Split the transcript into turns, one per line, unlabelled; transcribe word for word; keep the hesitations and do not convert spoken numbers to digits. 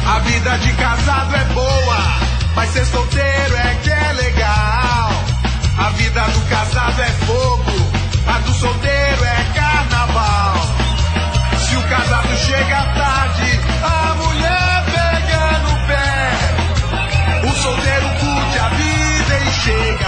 A vida de casado é boa, mas ser solteiro é que é legal. A vida do casado é fogo, a do solteiro é carnaval. Se o casado chega tarde, a mulher pega no pé. O solteiro curte a vida e chega